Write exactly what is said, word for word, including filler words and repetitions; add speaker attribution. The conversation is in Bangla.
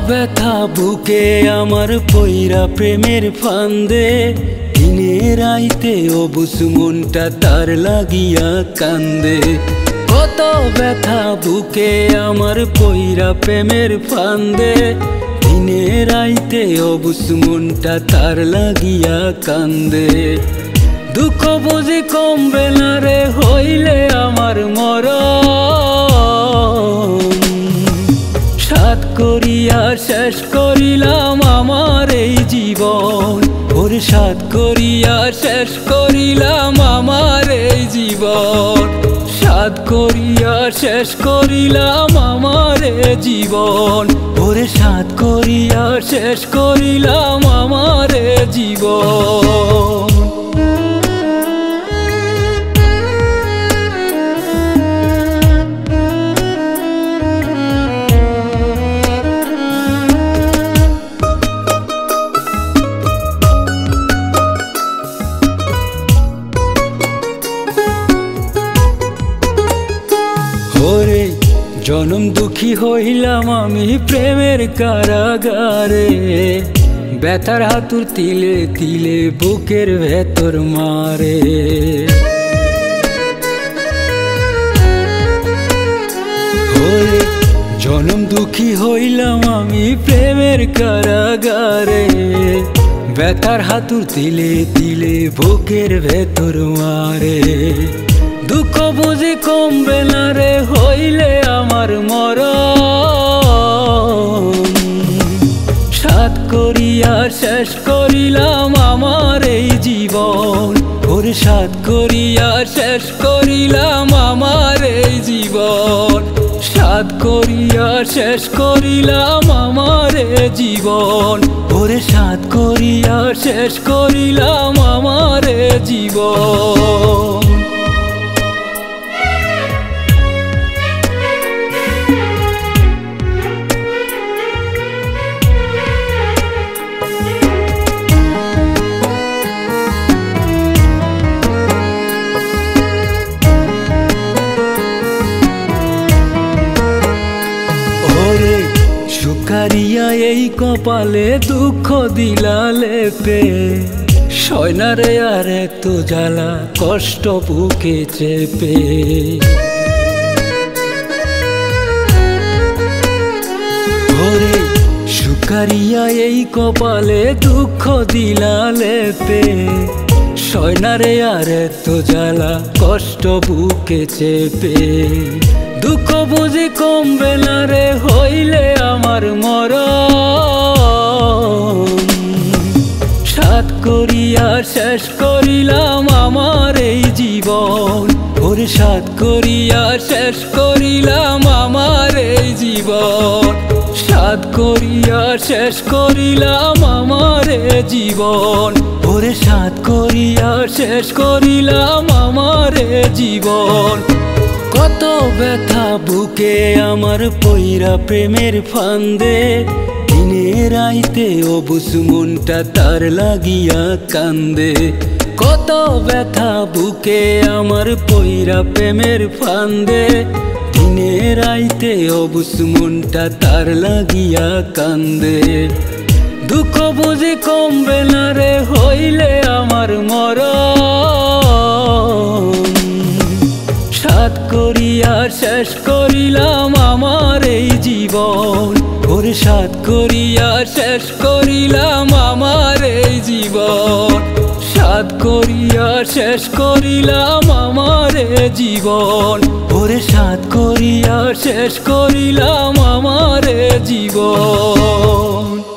Speaker 1: ব্যথা বুকে আমার পইরা প্রেমের ফান্দে, দিনে রাইতে অবুঝ মনটা তার লাগিয়া কান্দে। কত ব্যথা বুকে আমার পইরা প্রেমের ফান্দে, দিনে রাইতে অবুঝ মনটা তার লাগিয়া কান্দে। দুঃখ বুঝি কমবে না রে হইলে আমার মরণ, সাত করিয়া শেষ করিলাম আমার এই জীবন, ওরে সাত করিয়া শেষ করিলাম আমার এই জীবন, সাত করিয়া শেষ করিলাম আমার এই জীবন, ওরে সাত করিয়া শেষ করিলাম আমার এই জীবন। ওরে জনম দুঃখী হইলাম আমি প্রেমের কারাগারে, ব্যথার হাতুর তিলে তিলে বুকের ভেতর মারে। ওরে জনম দুঃখী হইলাম আমি প্রেমের কারাগারে, ব্যথার হাতুর তিলে তিলে বুকের ভেতর মারে। দুঃখ বুঝি কমবে না রে হইলে আমার মরণ, সাত করিয়া শেষ করিলাম আমার এই জীবন, ওরে সাত করিয়া শেষ করিলাম আমার এই জীবন, সাত করিয়া শেষ করিলাম আমার এই জীবন, ওরে সাত করিয়া শেষ করিলাম আমার এই জীবন। সুকারিয়া এই কপালে দুঃখ দিলা লেপে, সয়নারে আর এত জ্বালা কষ্ট বুকে চেপে। ওরে সুকারিয়া এই কপালে দুঃখ দিলা লেপে, সয়নারে আর এত জ্বালা কষ্ট বুকে চেপে। দুঃখ বুঝি কমবে না রে হইলে আমার মরণ, সাত করিয়া শেষ করিলাম আমার এই জীবন, ওরে সাত করিয়া শেষ করিলাম আমার এই জীবন, সাত করিয়া শেষ করিলাম আমার এই জীবন, ওরে সাত করিয়া শেষ করিলাম আমার এই জীবন। কত ব্যথা বুকে আমার পইরা প্রেমের ফান্দে, দিনে রাইতে অবুঝ মনটা তার লাগিয়া কান্দে। কত ব্যথা বুকে আমার পইরা প্রেমের ফান্দে, দিনে রাইতে অবুঝ মনটা তার লাগিয়া কান্দে। দুঃখ বুঝি কমবে না রে হইলে আমার মরণ, সাত করিয়া শেষ করিলাম আমার এই জীবন, ওরে সাত করিয়া শেষ করিলাম আমার এই জীবন, সাত করিয়া শেষ করিলাম আমার এই জীবন, ওরে সাত করিয়া শেষ করিলাম আমার এই জীবন।